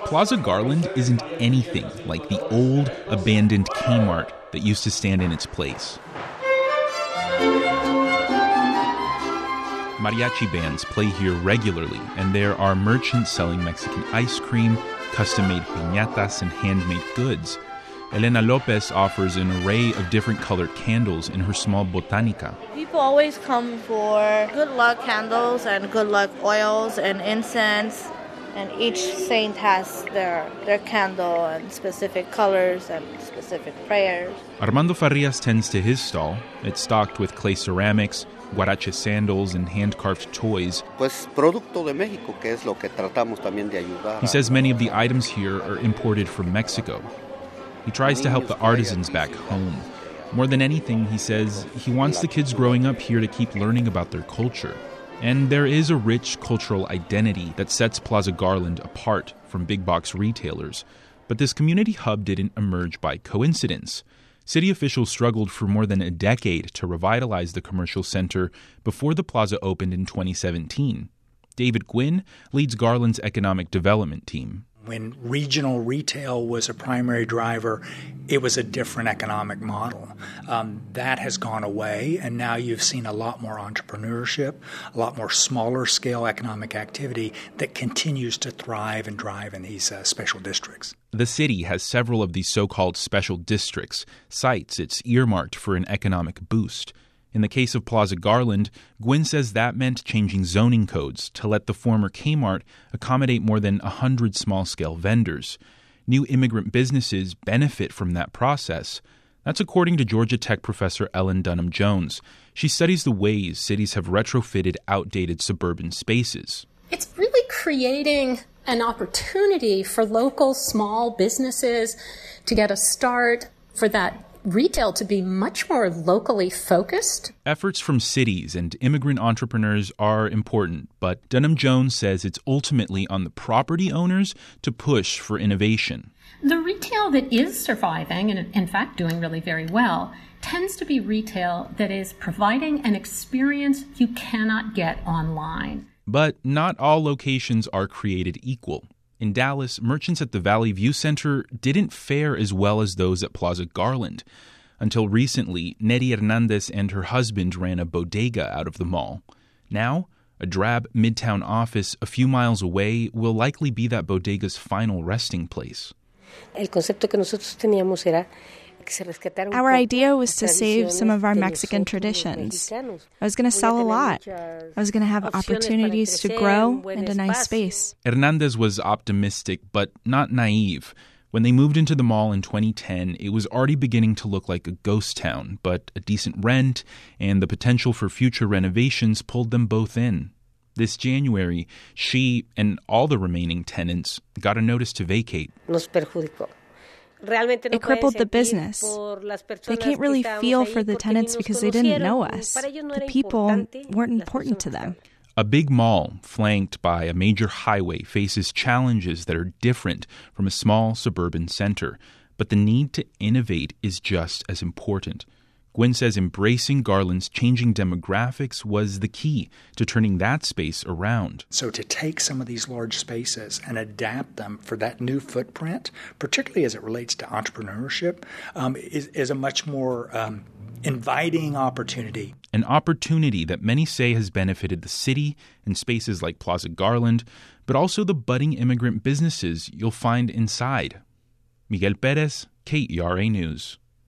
Plaza Garland isn't anything like the old, abandoned Kmart that used to stand in its place. Mariachi bands play here regularly, and there are merchants selling Mexican ice cream, custom-made piñatas, and handmade goods. Elena Lopez offers an array of different colored candles in her small botanica. People always come for good luck candles and good luck oils and incense. And each saint has their candle and specific colors and specific prayers. Armando Farias tends to his stall. It's stocked with clay ceramics, huarache sandals, and hand-carved toys. He says many of the items here are imported from Mexico. He tries to help the artisans back home. More than anything, he says, he wants the kids growing up here to keep learning about their culture. And there is a rich cultural identity that sets Plaza Garland apart from big box retailers. But this community hub didn't emerge by coincidence. City officials struggled for more than a decade to revitalize the commercial center before the plaza opened in 2017. David Gwynn leads Garland's economic development team. When regional retail was a primary driver, it was a different economic model. That has gone away, and now you've seen a lot more entrepreneurship, a lot more smaller-scale economic activity that continues to thrive and drive in these special districts. The city has several of these so-called special districts, sites it's earmarked for an economic boost. In the case of Plaza Garland, Gwynn says that meant changing zoning codes to let the former Kmart accommodate more than 100 small-scale vendors. New immigrant businesses benefit from that process. That's according to Georgia Tech professor Ellen Dunham Jones. She studies the ways cities have retrofitted outdated suburban spaces. It's really creating an opportunity for local small businesses to get a start, for that retail to be much more locally focused. Efforts from cities and immigrant entrepreneurs are important, but Dunham Jones says it's ultimately on the property owners to push for innovation. The retail that is surviving, and in fact doing really very well, tends to be retail that is providing an experience you cannot get online. But not all locations are created equal. In Dallas, merchants at the Valley View Center didn't fare as well as those at Plaza Garland. Until recently, Neri Hernandez and her husband ran a bodega out of the mall. Now, a drab midtown office a few miles away will likely be that bodega's final resting place. Our idea was to save some of our Mexican traditions. I was going to sell a lot. I was going to have opportunities to grow and a nice space. Hernandez was optimistic, but not naive. When they moved into the mall in 2010, it was already beginning to look like a ghost town, but a decent rent and the potential for future renovations pulled them both in. This January, she and all the remaining tenants got a notice to vacate. It crippled the business. They can't really feel for the tenants because they didn't know us. The people weren't important to them. A big mall flanked by a major highway faces challenges that are different from a small suburban center, but the need to innovate is just as important. Gwynn says embracing Garland's changing demographics was the key to turning that space around. So to take some of these large spaces and adapt them for that new footprint, particularly as it relates to entrepreneurship, is a much more inviting opportunity. An opportunity that many say has benefited the city and spaces like Plaza Garland, but also the budding immigrant businesses you'll find inside. Miguel Perez, KERA News.